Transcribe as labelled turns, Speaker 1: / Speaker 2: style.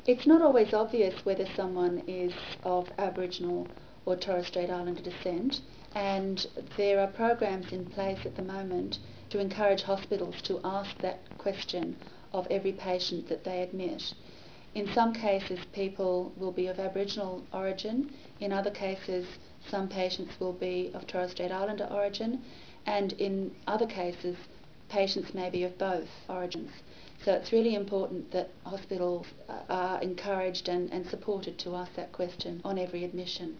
Speaker 1: It's not always obvious whether someone is of Aboriginal or Torres Strait Islander descent, and there are programs in place at the moment to encourage hospitals to ask that question of every patient that they admit. In some cases, people will be of Aboriginal origin. In other cases, some patients will be of Torres Strait Islander origin, and in other cases, patients may be of both origins. So it's really important that hospitals are encouraged and supported to ask that question on every admission.